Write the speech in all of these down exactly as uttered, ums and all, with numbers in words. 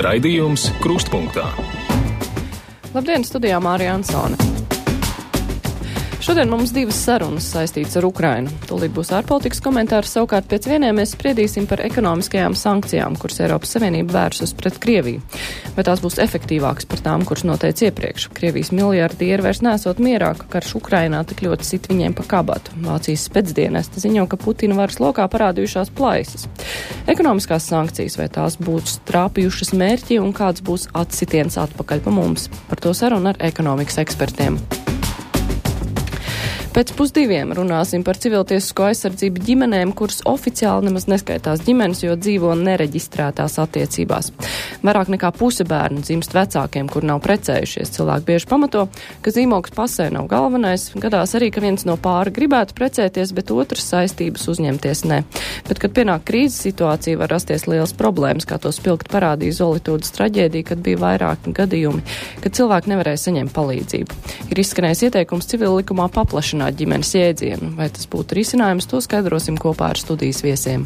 Raidījums Krustpunktā. Labdien, studijā Mārija Ansone. Šodien mums divas sarunas saistītas ar Ukrainu. Tūlīt būs ārpolitikas komentārs, savukārt pēc vieniem mēs spriedīsim par ekonomiskajām sankcijām, kuras Eiropas Savienība vērsus pret Krieviju. Vai tās būs efektīvākas par tām, kuras noteica iepriekš? Krievijas miljardieri vairs nesot mierā, ka karš Ukrainā tik ļoti sit viņiem pa kabatu. Vācijas spēcdienesti ziņo, ka Putina varas lokā parādījušās plaisas. Ekonomiskās sankcijas, vai tās būs trāpījušas mērķi un kāds būs atsitiens atpakaļ pa mums? Par to sarunu ar ekonomikas ekspertiem. Pēc pusdiviem runāsim par civiltiesisko aizsardzību ģimenēm, kuras oficiāli nemaz neskaitās ģimenes, jo dzīvo nereģistrētās attiecībās. Vairāk nekā puse bērnu dzimst vecākiem, kur nav precējušies. Cilvēki bieži pamato, ka zīmogs pasē nav galvenais. Gadās arī, ka viens no pāra gribētu precēties, bet otrs saistības uzņemties ne. Bet, kad pienāk krīzes situācija, var rasties liels problēmas, kā to spilgt parādīja Zolitūdas traģēdija, kad bija vairāki gadījumi, kad cilvēki nevarēja saņemt palīdzību. Ir izskanējis ieteikums civil likumā paplašināt ģimenes jēdzienu. Vai tas būtu risinājums, to skaidrosim kopā ar studijas viesiem.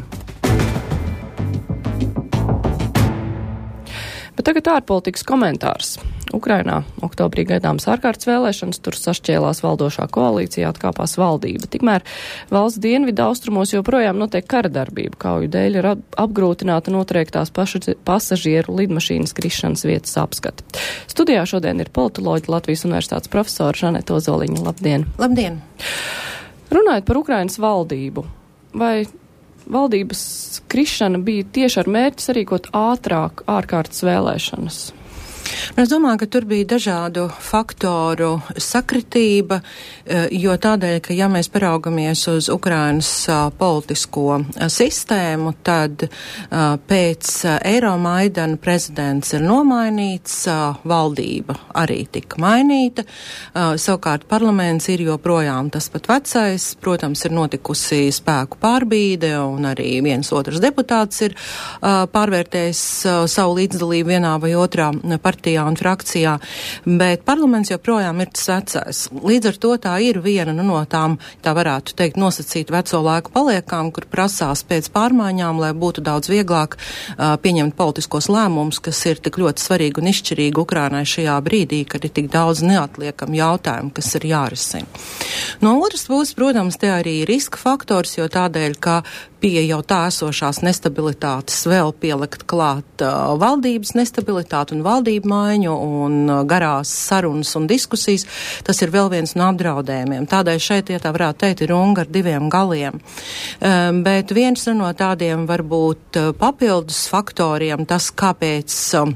Bet tagad ārpolitikas komentārs. Ukrainā oktobrī gaidāmas ārkārtas vēlēšanas, tur sašķēlās valdošā koalīcija, atkāpās valdība. Tikmēr valsts dienvidu austrumos joprojām notiek kara darbība. Kauju dēļ ir apgrūtināta notriektās pasažieru lidmašīnas krišanas vietas apskati. Studijā šodien ir politoloģi Latvijas Universitātes profesora Žaneta Ozoliņa. Labdien! Labdien! Runājot par Ukrainas valdību, vai valdības krišana bija tieši ar mērķi sarīkot ātrāk ārkārtas vēlēšanas? Es domāju, ka tur bija dažādu faktoru sakritība, jo tādēļ, ka ja mēs paraugamies uz Ukrainas politisko sistēmu, tad pēc Eiromaidana prezidents ir nomainīts, valdība arī tika mainīta, savukārt parlaments ir joprojām tas pat vecais, protams, ir notikusi spēku pārbīde un arī viens otrs deputāts ir pārvērtējis savu līdzdalību vienā vai otrā partijā un frakcijā, bet parlaments joprojām ir tas vecais. Līdz ar to tā ir viena nu, no tām, tā varētu teikt, nosacīt veco laiku paliekām, kur prasās pēc pārmaiņām, lai būtu daudz vieglāk uh, pieņemt politiskos lēmumus, kas ir tik ļoti svarīgi un izšķirīgi Ukrainai šajā brīdī, kad ir tik daudz neatliekam jautājumu, kas ir jārisina. No otras puses, protams, te arī ir riska faktors, jo tādēļ, ka pie jau tā esošās nestabilitātes vēl pielikt klāt uh, valdības nestabilitāti un valdību maiņu un uh, garās sarunas un diskusijas, tas ir vēl viens no apdraudējumiem. Tādēļ šeit, ja tā varētu teikt, ir runga ar diviem galiem. Um, bet viens no tādiem varbūt uh, papildus faktoriem, tas kāpēc um,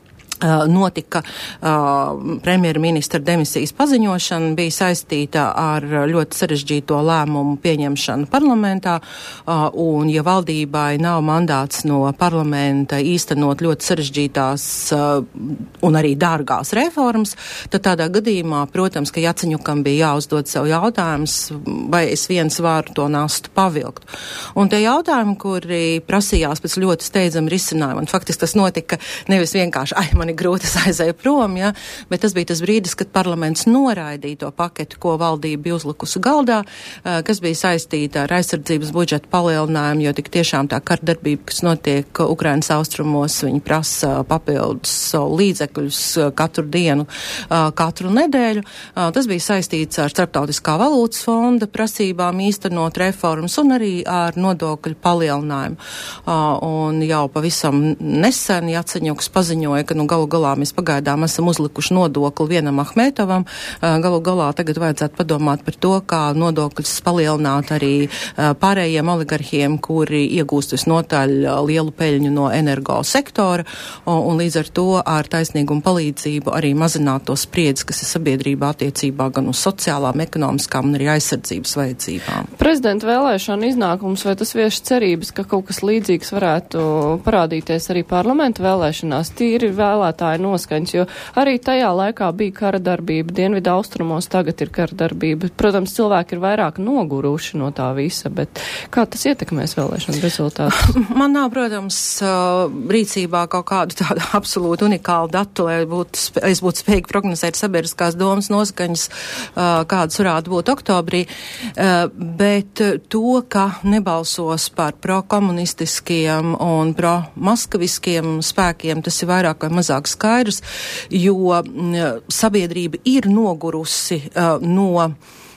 notika uh, premjerministra demisijas paziņošana, bija saistīta ar ļoti sarežģīto lēmumu pieņemšanu parlamentā, uh, un ja valdībai nav mandāts no parlamenta īstenot ļoti sarežģītās uh, un arī dārgās reformas, tad tādā gadījumā, protams, ka Jaceņukam bija jāuzdod sev jautājums, vai es viens varu to nastu pavilkt. Un tie jautājumi, kuri prasījās pēc ļoti steidzama risinājuma, un faktiski tas notika nevis vienkārši, ai, man grūti aizēja prom, ja, bet tas bija tas brīdis, kad parlaments noraidīja to paketi, ko valdība bija uzlikusi galdā, kas bija saistīta ar aizsardzības budžeta palielinājumu, jo tik tiešām tā kardarbība, kas notiek Ukrainas austrumos, viņi prasa papildus līdzekļus katru dienu, katru nedēļu. Tas bija saistīts ar Starptautiskā valūtas fonda prasībām īstenot reformas un arī ar nodokļu palielinājumu. Un jau pavisam nesen Jaceņuks paziņoja, ka nu galu galā mēs pagaidām esam uzlikuši nodokli vienam Ahmetovam. Galu galā tagad vajadzētu padomāt par to, kā nodokļus palielināt arī pārējiem oligarhiem, kuri iegūst visnotaļ lielu peļņu no energo sektora, un līdz ar to ar taisnīgumu palīdzību arī mazināt to spriedzi, kas ir sabiedrībā attiecībā gan uz sociālām, ekonomiskām un arī aizsardzības vajadzībām. Prezidenta vēlēšana iznākums, vai tas vieš cerības, ka kaut kas līdzīgs varētu parādīties arī parlamenta vēlēšanās? Tīri vēlē vēlētāju noskaņas, jo arī tajā laikā bija kara darbība, dienvidu austrumos tagad ir kara darbība. Protams, cilvēki ir vairāk noguruši no tā visa, bet kā tas ietekmēs vēlēšanu rezultātus? Man nav, protams, rīcībā kaut kādu tādu absolūti unikālu datu, lai būtu, es būtu spējīgi prognozēt sabiedriskās domas noskaņas, kādas varētu būt oktobrī, bet to, ka nebalsos par prokomunistiskiem un pro-maskaviskiem spēkiem, tas ir vairāk vai mazāk skaidrs, jo sabiedrība ir nogurusi no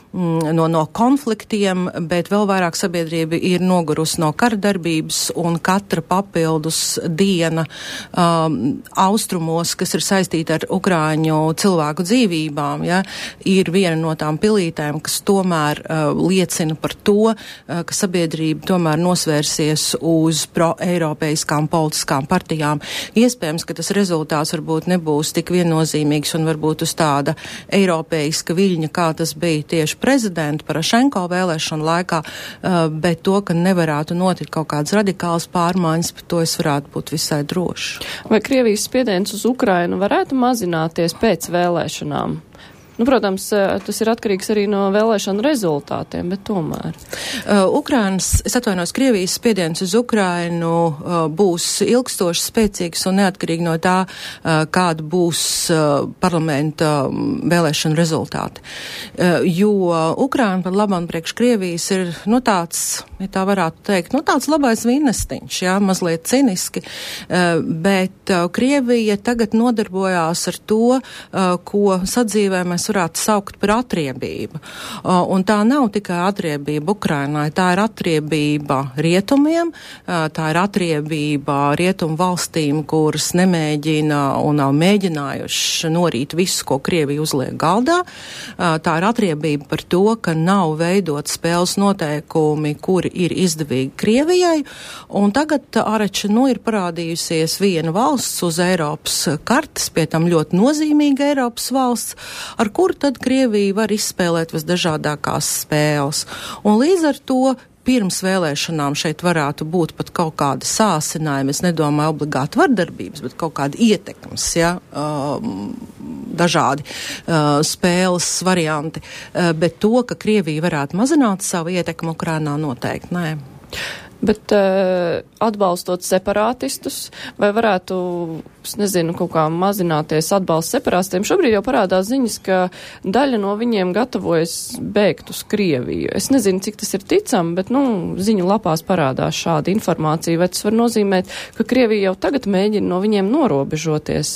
No, no konfliktiem, bet vēl vairāk sabiedrība ir nogurusi no kara darbības, un katra papildus diena um, austrumos, kas ir saistīta ar Ukrāņu cilvēku dzīvībām, ja, ir viena no tām pilītēm, kas tomēr uh, liecina par to, uh, ka sabiedrība tomēr nosvērsies uz pro-eiropeiskām politiskām partijām. Iespējams, ka tas rezultāts varbūt nebūs tik viennozīmīgs un varbūt uz tāda eiropeiska viļņa, kā tas bija tieši prezidentu Parašenko vēlēšanu laikā, bet to, ka nevarētu notikt kaut kādas radikālas pārmaiņas, par to es varētu būt visai droši. Vai Krievijas spiediens uz Ukrainu varētu mazināties pēc vēlēšanām? Nu, protams, tas ir atkarīgs arī no vēlēšanu rezultātiem, bet tomēr. Uh, Ukrainas, es atvainojos, Krievijas spiediens uz Ukrainu uh, būs ilgstoši spēcīgs un neatkarīgi no tā, uh, kāda būs uh, parlamenta um, vēlēšanu rezultāti. Uh, jo Ukraina par labam priekš Krievijas ir, nu, tāds, ja tā varētu teikt, nu, tāds labais vinnestiņš, jā, mazliet ciniski, uh, bet uh, Krievija tagad nodarbojās ar to, uh, ko sadzīvē mēs varētu saukt par atriebību. Uh, un tā nav tikai atriebība Ukrainai, tā ir atriebība rietumiem, uh, tā ir atriebība rietumu valstīm, kuras nemēģina un nav mēģinājuši norīt visu, ko Krievija uzliek galdā. Uh, tā ir atriebība par to, ka nav veidot spēles noteikumi, kuri ir izdevīgi Krievijai. Un tagad āreča, nu, ir parādījusies viena valsts uz Eiropas kartes, pie tam ļoti nozīmīga Eiropas valsts, ar kur tad Krievija var izspēlēt visdažādākās spēles. Un līdz ar to pirms vēlēšanām šeit varētu būt pat kaut kādi sāsinājumi, es nedomāju obligāti vardarbības, bet kaut kādi ietekmes, ja, um, dažādi uh, spēles varianti. Uh, bet to, ka Krievija varētu mazināt savu ietekmu Ukrainā, noteikti nē. Bet uh, atbalstot separātistus, vai varētu, es nezinu, kaut kā mazināties atbalsts separātistiem? Šobrīd jau parādās ziņas, ka daļa no viņiem gatavojas bēgt uz Krieviju. Es nezinu, cik tas ir ticami, bet, nu, ziņu lapās parādās šāda informācija. Vai tas var nozīmēt, ka Krievija jau tagad mēģina no viņiem norobežoties?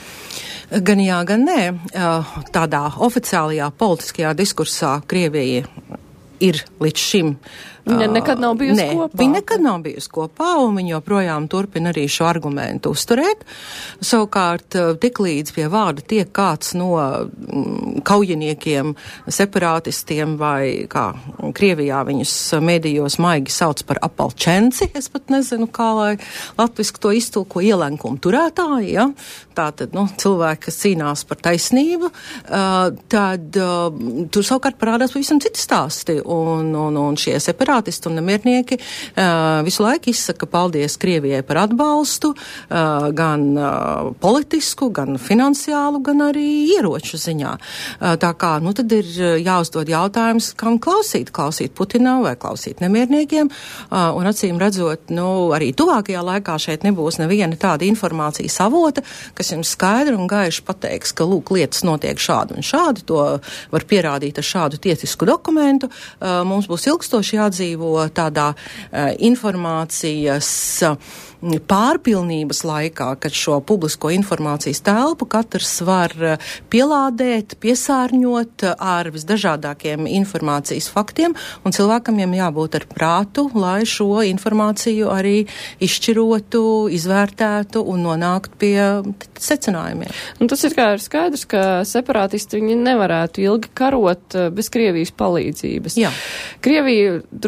Gan jā, gan nē. Tādā oficiālajā politiskajā diskursā Krievija ir līdz šim Viņa nekad nav bijusi Nē, kopā. Viņa nekad nav bijusi kopā, un viņa joprojām turpina arī šo argumentu uzturēt. Savukārt, tiklīdz pie vārda tiek kāds no mm, kaujiniekiem, separātistiem vai, kā Krievijā viņus medijos maigi sauc par apalčenci, es pat nezinu, kā lai latviski to iztulko, ielenkumu turētāji, ja? Tātad, nu, cilvēki, kas cīnās par taisnību, uh, tad uh, tur savukārt parādās pavisam citi stāsti, un, un, un šie separātisti un nemiernieki uh, visu laiku izsaka paldies Krievijai par atbalstu, uh, gan uh, politisku, gan finansiālu, gan arī ieroču ziņā. Uh, tā kā, nu, tad ir jāuzdod jautājums, kam klausīt, klausīt Putinā vai klausīt nemierniekiem, uh, un acīm redzot, nu, arī tuvākajā laikā šeit nebūs neviena tāda informācijas avota, kas jums skaidri un gaiši pateiks, ka, lūk, lietas notiek šādi un šādi, to var pierādīt ar šādu tiesisku dokumentu. Uh, mums būs ilgstoši jādzīvo tādā uh, informācijas uh, pārpilnības laikā, kad šo publisko informācijas telpu katrs var pielādēt, piesārņot ar visdažādākiem informācijas faktiem, un cilvēkam jiem jābūt ar prātu, lai šo informāciju arī izšķirotu, izvērtētu un nonākt pie secinājumiem. Un tas ir kā ir skaidrs, ka separātisti viņi nevarētu ilgi karot bez Krievijas palīdzības. Jā. Krievija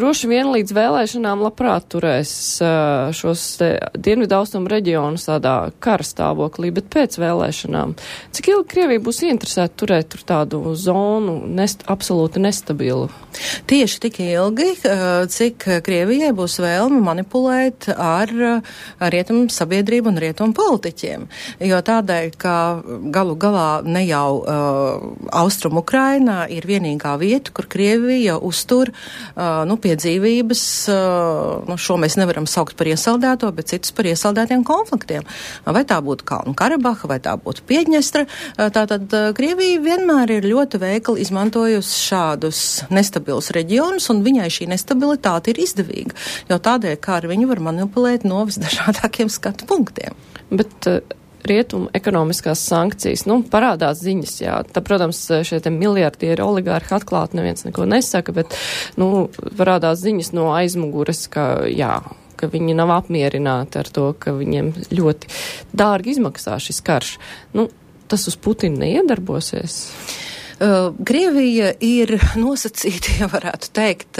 droši vien līdz vēlēšanām labprāt turēs uh, šos dienvidu austrumu reģionus tādā kara stāvoklī, bet pēc vēlēšanām. Cik ilgi Krievija būs interesēta turēt tur tādu zonu nest, absolūti nestabilu? Tieši tik ilgi, cik Krievijai būs vēlme manipulēt ar, ar rietumu sabiedrību un rietumu politiķiem. Jo tādēļ, ka galu galā ne jau uh, Austrum Ukrainā ir vienīgā vieta, kur Krievija uztur uh, nu, pie dzīvības, uh, nu, šo mēs nevaram saukt par iesaldēto, bet citus par iesaldētiem konfliktiem. Vai tā būtu Kalnu Karabaha, vai tā būtu Piedņestra. Uh, tātad uh, Krievija vienmēr ir ļoti veikli izmantojusi šādus nestabilus reģionus, un viņai šī nestabilitāte ir izdevīga, jo tādēļ, kā ar viņu var manipulēt no visdažādākiem skatu punktiem. Bet uh... rietumu ekonomiskās sankcijas, nu, parādās ziņas, jā. Tā, protams, šie te miljardieri oligārhi atklāti neviens neko nesaka, bet, nu, parādās ziņas no aizmugures, ka, jā, ka viņi nav apmierināti ar to, ka viņiem ļoti dārgi izmaksā šis karš. Nu, tas uz Putinu neiedarbosies? Uh, Krievija ir nosacīta, ja varētu teikt,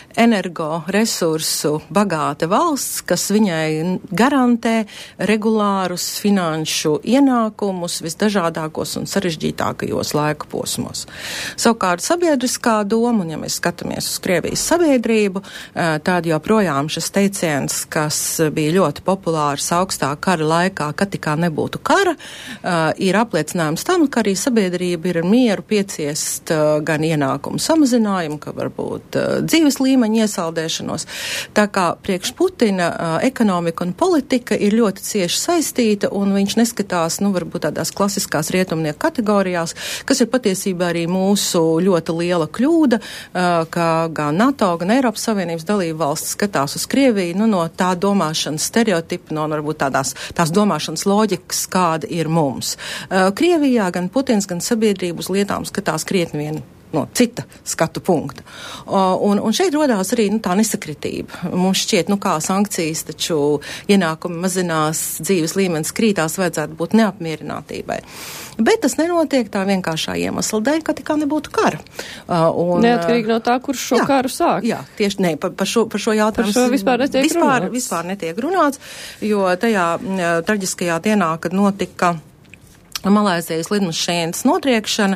energoresursu bagāta valsts, kas viņai garantē regulārus finanšu ienākumus visdažādākos un sarežģītākajos laika posmos. Savukārt sabiedriskā doma, un ja mēs skatāmies uz Krievijas sabiedrību, tad joprojām šis teiciens, kas bija ļoti populārs augstā kara laikā, kad tikā nebūtu kara, ir apliecinājums tam, ka arī sabiedrība ir mieru pieciest gan ienākumu samazinājumu, ka varbūt dzīves līmeņa iesaldēšanos. Tā kā priekš Putina uh, ekonomika un politika ir ļoti cieši saistīta, un viņš neskatās, nu, varbūt tādās klasiskās rietumnieku kategorijās, kas ir patiesībā arī mūsu ļoti liela kļūda, uh, ka gan NATO, gan Eiropas Savienības dalība valsts skatās uz Krieviju, nu, no tā domāšanas stereotipa, no varbūt tādās tās domāšanas loģikas, kāda ir mums. Uh, Krievijā gan Putins, gan sabiedrība uz lietām skatās krietni vien no cita skatu punkta. Un, un šeit rodās arī nu, tā nesakritība. Mums šķiet, nu kā sankcijas, taču ienākumi mazinās, dzīves līmenis krītās, vajadzētu būt neapmierinātībai. Bet tas nenotiek tā vienkāršā iemesla dēļ, ka tikā nebūtu kara. Un, Neatkarīgi no tā, kurš šo jā, karu sāk. Jā, tieši ne, par, par, šo, par šo jautājumu. Par šo vispār netiek vispār, runāts. Vispār netiek runāts, jo tajā traģiskajā dienā, kad notika Malaizijas lidmašīnas notriekšana,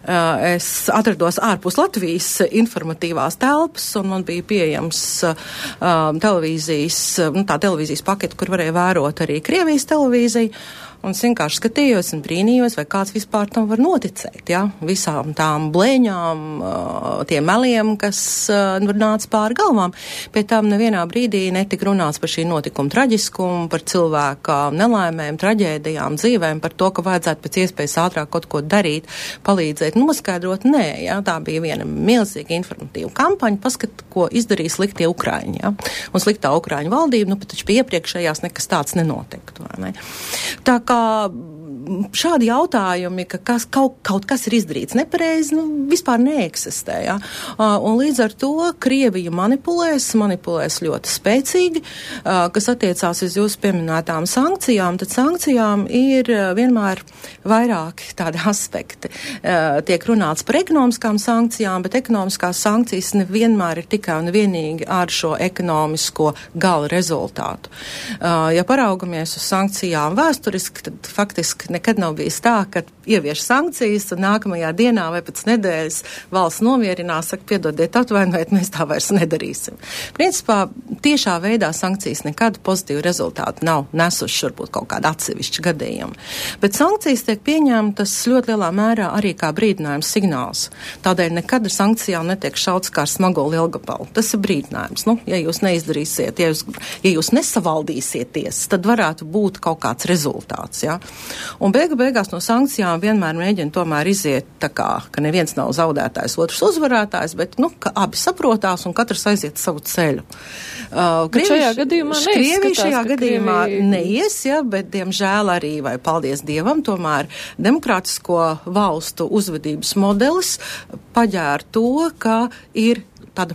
es atrados ārpus Latvijas informatīvās telpas, un man bija pieejams um, televīzijas, nu, tā televīzijas paketa, kur varēja vērot arī Krievijas televīziju. Un es vienkārši skatījos un brīnījos, vai kāds vispār tam var noticēt, ja? Visām tām blēņām, tiem meliem, kas nāca pāri galvām. Pēc tam nevienā brīdī netika runāts par šī notikuma traģiskumu, par cilvēka nelaimēm, traģēdijām, dzīvēm, par to, ka vajadzētu pēc iespējas ātrāk kaut ko darīt, palīdzēt, noskaidrot. Nē, ja? Tā bija viena milzīga informatīva kampaņa, paskat, ko izdarīja sliktie Ukraiņi. Ja? Un sliktā Ukraiņu valdība, nu, pat taču pie iepriekšējās nekas tāds nenotiktu. Vai ne? Tā kā šādi jautājumi, ka kas, kaut, kaut kas ir izdarīts nepareizi, nu, vispār neeksistē. Ja? Uh, un līdz ar to Krievija manipulēs, manipulēs ļoti spēcīgi, uh, kas attiecās uz jūsu pieminētām sankcijām, tad sankcijām ir uh, vienmēr vairāki tādi aspekti. Uh, tiek runāts par ekonomiskām sankcijām, bet ekonomiskās sankcijas nevienmēr ir tikai un vienīgi ar šo ekonomisko gala rezultātu. Uh, ja paraugamies uz sankcijām vēsturiski, tad faktiski nekad nav bijis tā, ka ievieš sankcijas un nākamajā dienā vai pēc nedēļas valsts nomierinās, saka, piedodiet, atvainojiet, mēs tā vairs nedarīsim. Principā tiešā veidā sankcijas nekad pozitīvu rezultātu nav nesuši, varbūt kaut kāda atsevišķa gadījuma. Bet sankcijas tiek pieņemtas ļoti lielā mērā arī kā brīdinājums signāls. Tādēļ nekad ar sankcijām netiek šauts kā ar smago lielgabalu. Tas ir brīdinājums. Nu, ja jūs neizdarīsiet, ja jūs, ja jūs nesavaldīsieties, tad varētu būt kaut kāds rezultāts. Ja? Un beigu beigās no sankcijām vienmēr mēģina tomēr iziet tā kā, ka neviens nav zaudētājs, otrs uzvarētājs, bet, nu, ka abi saprotās un katrs aiziet savu ceļu. Uh, Krievi, šajā gadījumā Krievija šajā gadījumā Krievi... neies, ja, bet, diemžēl arī, vai paldies Dievam, tomēr demokrātisko valstu uzvedības modelis paģēr to, ka ir tāda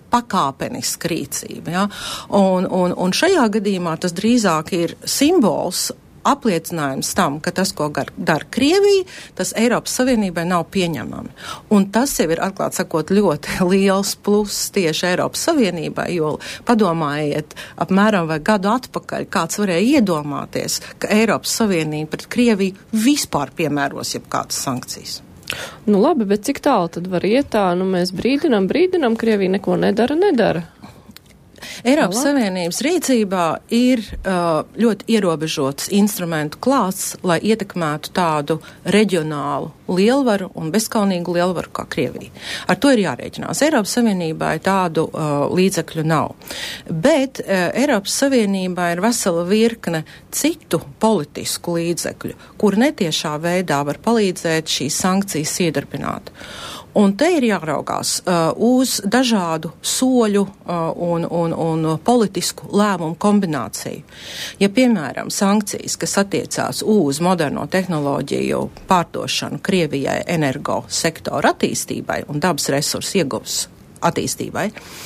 pakāpeniska rīcība. Ja? Un, un, un šajā gadījumā tas drīzāk ir simbols apliecinājums tam, ka tas, ko dara Krievija, tas Eiropas Savienībai nav pieņemami. Un tas jau ir, atklāt sakot, ļoti liels pluss tieši Eiropas Savienībai, jo padomājiet, apmēram vai gadu atpakaļ kāds varēja iedomāties, ka Eiropas Savienība pret Krieviju vispār piemēros jebkādas sankcijas. Nu labi, bet cik tālu tad var iet tā? Nu mēs brīdinam, brīdinam, Krievija neko nedara, nedara. Eiropas Labāk. Savienības rīcībā ir uh, ļoti ierobežots instrumentu klāsts, lai ietekmētu tādu reģionālu lielvaru un bezkaunīgu lielvaru kā Krievija. Ar to ir jārēķinās. Eiropas Savienībai tādu uh, līdzekļu nav. Bet uh, Eiropas Savienībā ir vesela virkne citu politisku līdzekļu, kur netiešā veidā var palīdzēt šīs sankcijas iedarbināt. Un te ir jāraugās uh, uz dažādu soļu uh, un, un, un politisku lēmumu kombināciju. Ja, piemēram, sankcijas, kas attiecās uz moderno tehnoloģiju pārdošanu Krievijai energo sektora attīstībai un dabas resursu ieguvas attīstībai,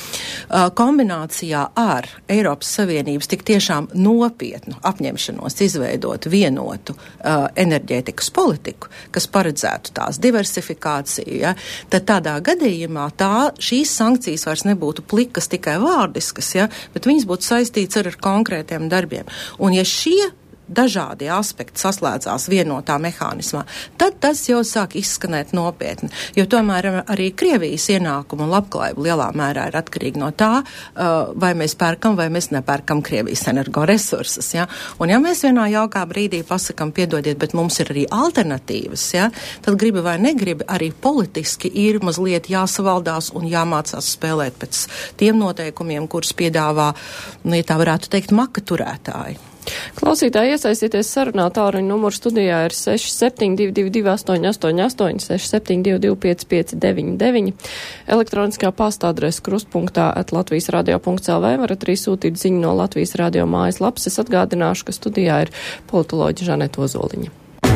kombinācijā ar Eiropas Savienības tik tiešām nopietnu apņemšanos izveidot vienotu uh, enerģētikas politiku, kas paredzētu tās diversifikāciju, ja, tad tādā gadījumā tā, šīs sankcijas vairs nebūtu plikas tikai vārdiskas, ja, bet viņas būtu saistīts ar, ar konkrētiem darbiem. Un ja šie dažādi aspekti saslēdzās vienotā mehānismā, tad tas jau sāk izskanēt nopietni. Jo tomēr arī Krievijas ienākumu un labklājību lielā mērā ir atkarīgi no tā, uh, vai mēs pērkam vai mēs nepērkam Krievijas energoresursus. Ja? Un ja mēs vienā jaukā brīdī pasakam, piedodiet, bet mums ir arī alternatīvas, ja? Tad gribi vai negribi, arī politiski ir mazliet jāsavaldās un jāmācās spēlēt pēc tiem noteikumiem, kurus piedāvā, nu, ja tā varētu teikt, maka turētāji. Klausītāji, iesaistīties sarunā, tālruņa numurs studijā ir seši septiņi divi divi divi astoņi astoņi astoņi, seši septiņi divi divi pieci pieci deviņi deviņi. Elektroniskā pastādrese krustpunktā at latvijas radio punkts el vē varat arī sūtīt ziņu no Latvijas radio mājas lapas. Es atgādināšu, ka studijā ir politoloģa Žaneta Ozoliņa.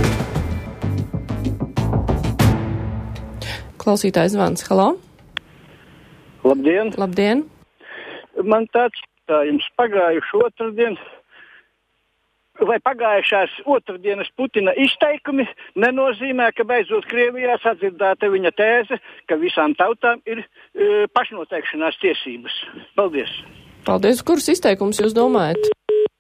Klausītājs zvans. Halo? Labdien! Labdien! Man tāds jautājums pagājuši otrdien. Vai pagājušās otrdienas Putina izteikumi nenozīmē, ka beidzot Krievijā sadzirdēta viņa tēze, ka visām tautām ir e, pašnoteikšanās tiesības? Paldies! Paldies! Kurus izteikumus jūs domājat?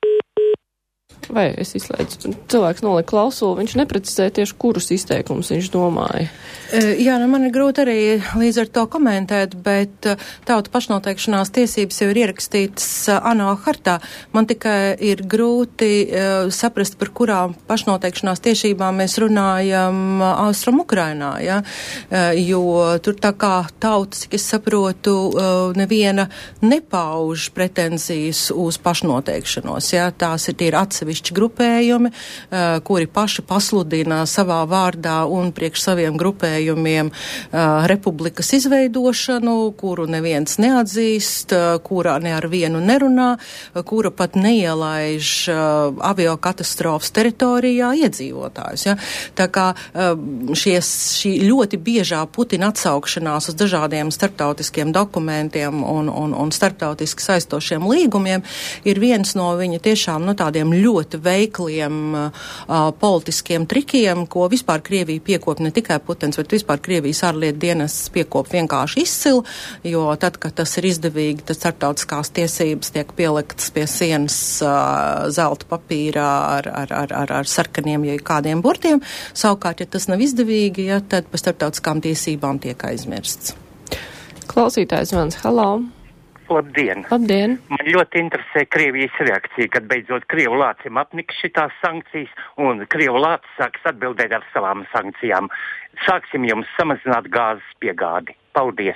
Vai es izslēdzu? Cilvēks nolika klausulu, viņš neprecizēja tieši, kurus izteikumus viņš domāja. Jā, nu man ir grūti arī līdz ar to komentēt, bet tautu pašnoteikšanās tiesības jau ir ierakstītas ANO hartā. Man tikai ir grūti uh, saprast, par kurām pašnoteikšanās tiesībām mēs runājam Austrum Ukrainā, ja? uh, jo tur tā kā tautas, cik es saprotu, uh, neviena nepauž pretenzijas uz pašnoteikšanos, ja? Tās ir tie ir atsevišķi grupējumi, uh, kuri paši pasludina savā vārdā un priekš saviem grupējumiem Uh, republikas izveidošanu, kuru neviens neatzīst, uh, kurā ne ar vienu nerunā, uh, kura pat neielaiž uh, aviokatastrofas teritorijā iedzīvotājus. Ja? Tā kā uh, šies, šī ļoti biežā Putina atsaukšanās uz dažādiem starptautiskiem dokumentiem un, un, un starptautiski saistošiem līgumiem ir viens no viņa tiešām no tādiem ļoti veikliem uh, politiskiem trikiem, ko vispār Krievija piekop ne tikai Putins, bet vispār Krievijas ārlietu dienests piekop vienkārši izcili, jo tad, kad tas ir izdevīgi, tad starptautiskās tiesības tiek pieliktas pie sienas uh, zelta papīrā ar, ar, ar, ar, ar sarkaniem, ja kādiem burtiem. Savukārt, ja tas nav izdevīgi, ja, tad par starptautiskām tiesībām tiek aizmirsts. Klausītājs zvans. Halo! Labdien! Labdien! Man ļoti interesē Krievijas reakcija, kad beidzot Krievu lācim apniks šitās sankcijas un Krievu lācis sāks atbildēt ar savām sankcijām. Sāksim jums samazināt gāzes piegādi. Paldies!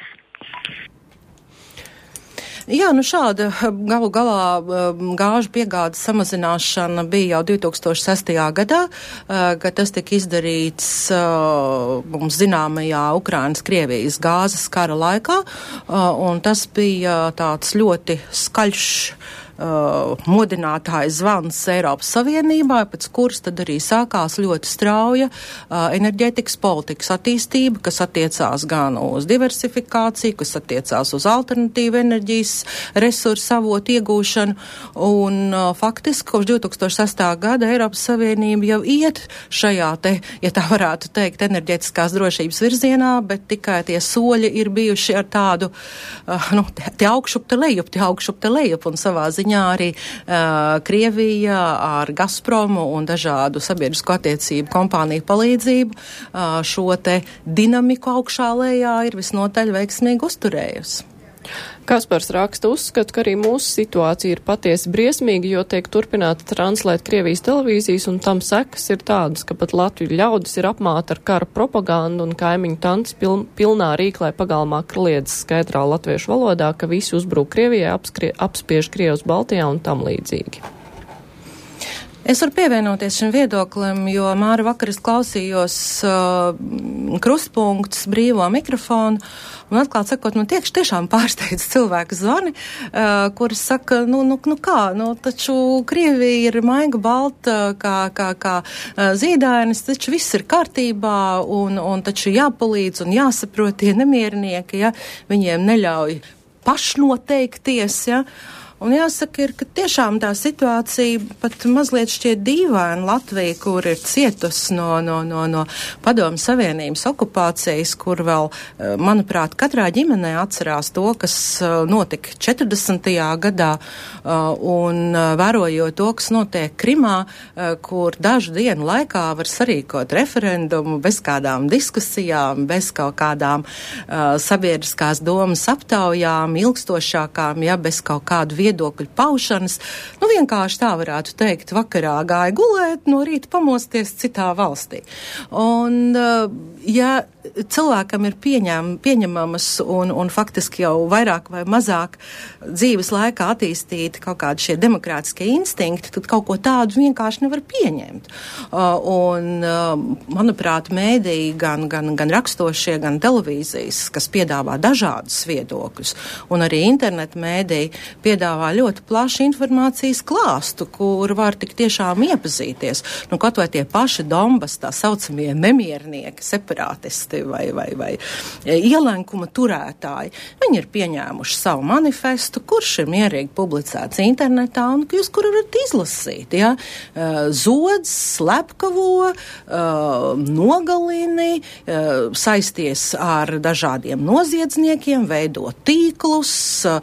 Jā, nu šāda galu galā gāžu piegādes samazināšana bija jau divi tūkstoši sestajā gadā, kad tas tika izdarīts mums zināmajā Ukrainas-Krievijas gāzes kara laikā, un tas bija tāds ļoti skaļš uh, modinātājs zvans Eiropas Savienībā, pēc kuras tad arī sākās ļoti strauja uh, enerģētikas politikas attīstība, kas attiecās gan uz diversifikāciju, kas attiecās uz alternatīvu enerģijas resursu avotu iegūšanu, un uh, faktiski kopš divi tūkstoši sestā gada Eiropas Savienība jau iet šajā te, ja tā varētu teikt, enerģētiskās drošības virzienā, bet tikai tie soļi ir bijuši ar tādu, uh, nu, tie augšup te lejup, tie augšup te lejup, un savā ziņā arī uh, Krievija ar Gazpromu un dažādu sabiedrisko attiecību kompāniju palīdzību uh, šo te dinamiku augšā lejā ir visnotaļ veiksmīgi uzturējusi. Kaspars raksta, uzskata, ka arī mūsu situācija ir patiesi briesmīga, jo tiek turpināta translēt Krievijas televīzijas, un tam sekas ir tādas, ka pat Latviju ļaudis ir apmāta ar kara propagandu un kaimiņu tantes piln, pilnā rīklē pagalmā kliedz skaidrā latviešu valodā, ka visi uzbrūk Krievijai, apskrie, apspiež Krievus Baltijā un tam līdzīgi. Es varu pievienoties šim viedoklim, jo Māra vakar es klausījos uh, krustpunktus brīvo mikrofonu, un atklāt sakot, nu tiekš tiešām pārsteidz cilvēku zvani, uh, kuri saka, nu, nu, nu kā, nu taču Krievija ir maiga balta, kā, kā, kā uh, zīdainis, taču viss ir kārtībā, un, un taču jāpalīdz un jāsaprot tie nemierinieki, ja viņiem neļauj pašnoteikties, ja. Un jāsaka, ir, ka tiešām tā situācija pat mazliet šķiet dīvaina Latvija, kur ir cietusi no, no, no, no Padomju Savienības okupācijas, kur vēl, manuprāt, katrā ģimenē atcerās to, kas notika četrdesmitajā gadā, un vērojot to, kas notiek Krimā, kur dažu dienu laikā var sarīkot referendumu bez kādām diskusijām, bez kaut kādām uh, sabiedriskās domas aptaujām, ilgstošākām, ja bez kaut kādu viedokļu paušanas. Nu, vienkārši tā varētu teikt, vakarā gāja gulēt, no rīta pamosties citā valstī. Un, ja cilvēkam ir pieņem, pieņemamas un, un faktiski jau vairāk vai mazāk dzīves laikā attīstīti kaut kādi šie demokrātiskie instinkti, tad kaut ko tādu vienkārši nevar pieņemt. Un, manuprāt, mēdīji, gan, gan, gan rakstošie, gan televīzijas, kas piedāvā dažādus viedokļus, un arī internetu mēdīji piedāvā ļoti plašu informācijas klāstu, kur var tik tiešām iepazīties. Nu, kaut vai tie paši Donbas, tā saucamie nemiernieki, separātisti vai, vai, vai ielenkuma turētāji. Viņi ir pieņēmuši savu manifestu, kurš ir mierīgi publicēts internetā un jūs kur varat izlasīt. Ja? Zodz, slepkavo, nogalini, saisties ar dažādiem noziedzniekiem, veido tīklus,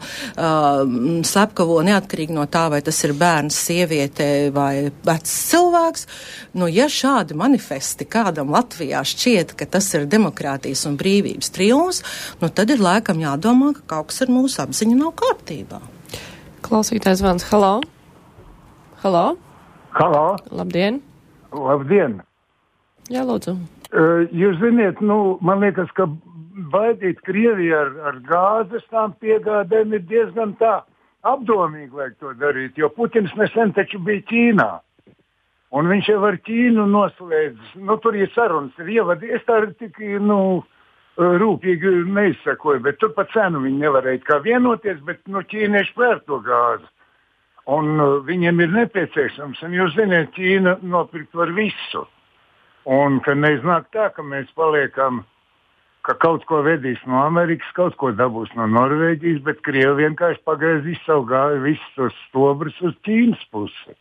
slepkavo neatkarīgi no tā, vai tas ir bērns, sieviete vai vecs cilvēks. Nu, ja šādi manifesti kādam Latvijā šķiet, ka tas ir demokrātijas un brīvības triumfs, nu tad ir laikam jādomā, ka kaut kas ar mūsu apziņu nav kārtībā. Klausītājs zvans. Halo? Halo? Halo? Labdien! Labdien! Jā, lūdzu. Uh, jūs ziniet, nu, man liekas, ka baidīt Krieviju ar, ar gāzes tām piegādēm ir diezgan tā apdomīgi, vajag to darīt, jo Putins nesen taču bija Ķīnā. Un viņš jau ar Ķīnu noslēdz, nu, tur ir sarunas, ir ievadījies, es tā tik, nu, rūpīgi neizsakoju, bet tur pa cenu viņi nevarēja kā vienoties, bet, nu, ķīnieši pēr to gāzi. Un uh, viņiem ir nepieciešams, un jūs ziniet, Ķīna nopirkt var visu. Un, ka neiznāk tā, ka mēs paliekam, ka kaut ko vedīs no Amerikas, kaut ko dabūs no Norvēģijas, bet Krievi vienkārši pagriezīs savu gāju visus tos stobrus uz Ķīnas pusi.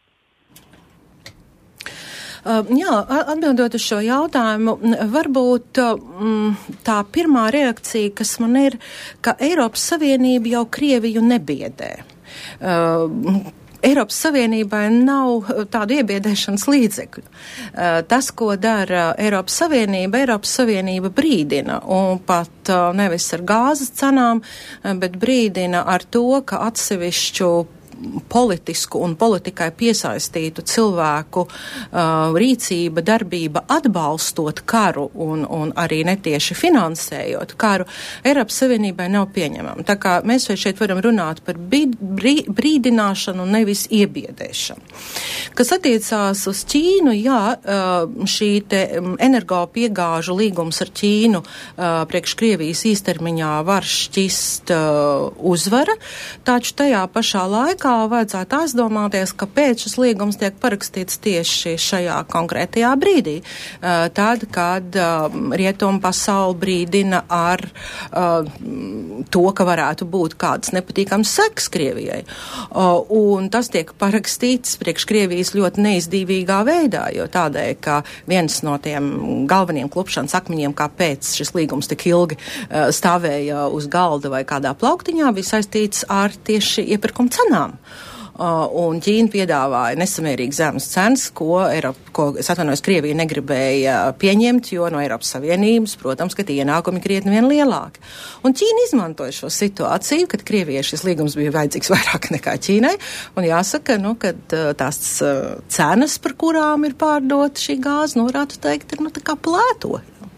Uh, jā, atbildot uz šo jautājumu, varbūt um, tā pirmā reakcija, kas man ir, ka Eiropas Savienība jau Krieviju nebiedē. Uh, Eiropas Savienībai nav tādu iebiedēšanas līdzekļu. Uh, tas, ko dara Eiropas Savienība, Eiropas Savienība brīdina, un pat uh, nevis ar gāzes cenām, bet brīdina ar to, ka atsevišķu politisku un politikai piesaistītu cilvēku uh, rīcība, darbība atbalstot karu un, un arī netieši finansējot karu, Eiropas Savienībai nav pieņemama. Tā kā mēs šeit varam runāt par brīd, brī, brīdināšanu un nevis iebiedēšanu. Kas attiecās uz Ķīnu, jā, uh, šī te energo piegāžu līgums ar Ķīnu uh, priekš Krievijas īstermiņā var šķist uh, uzvara, taču tajā pašā laikā atkal vajadzētu aizdomāties, kāpēc šis līgums tiek parakstīts tieši šajā konkrētajā brīdī. Uh, tad, kad uh, rietumu pasauli brīdina ar uh, to, ka varētu būt kādas nepatīkamas sekas Krievijai. Uh, un tas tiek parakstīts priekš Krievijas ļoti neizdīvīgā veidā, jo tādēļ, ka viens no tiem galveniem klupšanas akmeņiem, kāpēc šis līgums tik ilgi uh, stāvēja uz galda vai kādā plauktiņā, bija saistīts ar tieši iepirkuma cenām. Uh, un Ķīna piedāvāja nesamērīgi zemes cenas, ko, Eiropa, ko es atvainojos, Krievija negribēja pieņemt, jo no Eiropas Savienības, protams, ka tie ienākumi krietni vien lielāki. Un Ķīna izmantoja šo situāciju, kad Krievijai šis līgums bija vajadzīgs vairāk nekā Ķīnai, un jāsaka, nu, kad uh, tās uh, cenas, par kurām ir pārdota šī gāze, nu, varētu teikt, ir, nu, tā kā plēto.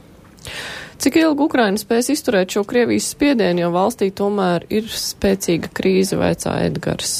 Cik ilgi Ukraina spēs izturēt šo Krievijas spiedienu, jo valstī tomēr ir spēcīga krīze, vaicā Edgars?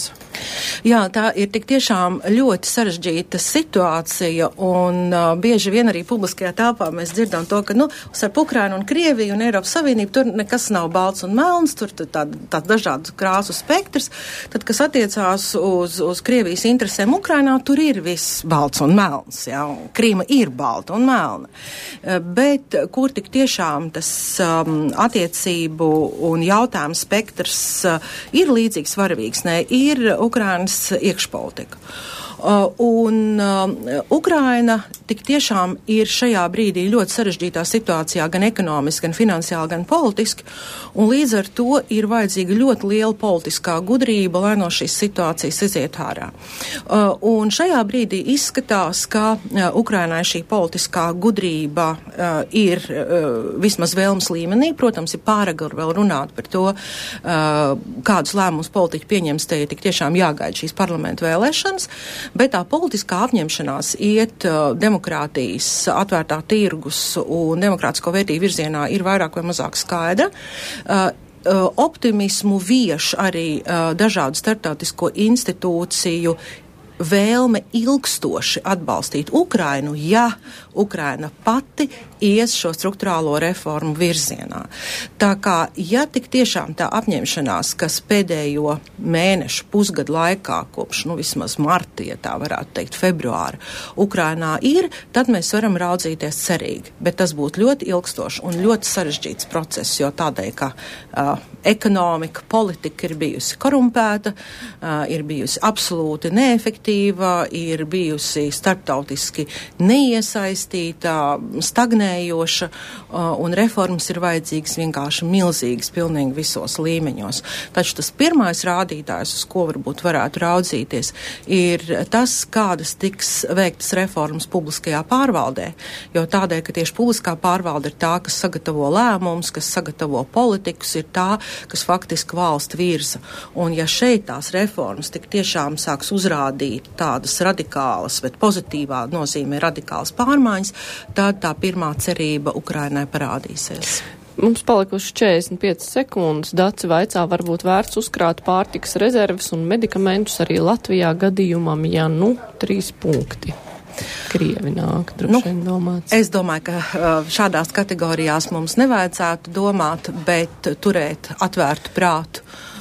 Jā, tā ir tik tiešām ļoti sarežģīta situācija, un uh, bieži vien arī publiskajā telpā mēs dzirdam to, ka, nu, starp Ukrainu un Krieviju un Eiropas Savienību tur nekas nav balts un melns, tur tāds tā dažādu krāsu spektrs, tad, kas attiecās uz, uz Krievijas interesēm Ukrainā, tur ir viss balts un melns, jā, un Krīma ir balta un melna. Uh, bet kur tik tiešām tas um, attiecību un jautājumu spektrs uh, ir līdzīgs varavīgs, ne, ir Ukrainas iekšpolitika. Uh, un uh, Ukraina tik tiešām ir šajā brīdī ļoti sarežģītā situācijā gan ekonomiski, gan finansiāli, gan politiski, un līdz ar to ir vajadzīga ļoti liela politiskā gudrība, lai no šīs situācijas iziet ārā. Uh, un šajā brīdī izskatās, ka uh, Ukrainai šī politiskā gudrība uh, ir uh, vismaz vēlmes līmenī. Protams, ir pāragri vēl runāt par to, uh, kādus lēmumus politiķi pieņems, te ir tik tiešām jāgaida šīs parlamentu vēlēšanas, bet tā politiskā apņemšanās iet uh, demokrātijas, atvērtā tirgus un demokrātisko vērtību virzienā ir vairāk vai mazāk skaidra. Uh, uh, optimismu vieš arī uh, dažādu starptautisko institūciju vēlme ilgstoši atbalstīt Ukrainu, ja Ukraina pati ies šo struktūrālo reformu virzienā. Tā kā, ja tik tiešām tā apņemšanās, kas pēdējo mēnešu pusgadu laikā, kopš, nu, vismaz marta, ja tā varētu teikt, februāra, Ukrainā ir, tad mēs varam raudzīties cerīgi. Bet tas būtu ļoti ilgstoši un ļoti sarežģīts process, jo tādēļ, ka uh, ekonomika, politika ir bijusi korumpēta, uh, ir bijusi absolūti neefektīva, ir bijusi starptautiski neiesaistīta, stagnējoša, uh, un reformas ir vajadzīgas vienkārši milzīgas, pilnīgi visos līmeņos. Taču tas pirmais rādītājs, uz ko varbūt varētu raudzīties, ir tas, kādas tiks veiktas reformas publiskajā pārvaldē, jo tādēļ, ka tieši publiskā pārvalde ir tā, kas sagatavo lēmumus, kas sagatavo politikus, ir tā, kas faktiski valsti virza. Un ja šeit tās reformas tik tiešām sāks uzrādīt tādas radikālas, bet pozitīvā nozīmē radikālas pārmaiņas, tad tā pirmā cerība Ukrainai parādīsies. Mums palikuši četrdesmit piecas sekundes. Daci vaicā, varbūt vērts uzkrāt pārtikas rezerves un medikamentus arī Latvijā gadījumam, ja nu trīs punkti. Krievi nāk, droši vien domāts. Es domāju, ka šādās kategorijās mums nevajadzētu domāt, bet turēt atvērtu prātu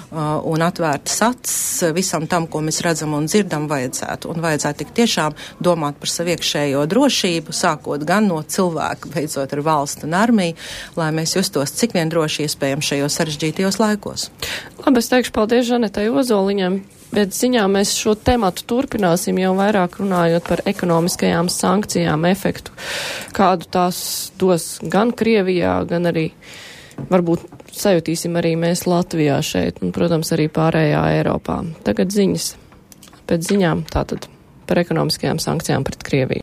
un atvērtas acis visam tam, ko mēs redzam un dzirdam, vajadzētu. Un vajadzētu tik tiešām domāt par savu iekšējo drošību, sākot gan no cilvēka, beidzot ar valstu un armiju, lai mēs justos cik vien droši iespējams šajos sarežģītajos laikos. Labi, es teikšu paldies Žanetai Ozoliņam. Bet ziņā mēs šo tematu turpināsim jau vairāk runājot par ekonomiskajām sankcijām efektu, kādu tās dos gan Krievijā, gan arī varbūt sajutīsim arī mēs Latvijā šeit un, protams, arī pārējā Eiropā. Tagad ziņas. Pēc ziņām tātad par ekonomiskajām sankcijām pret Krieviju.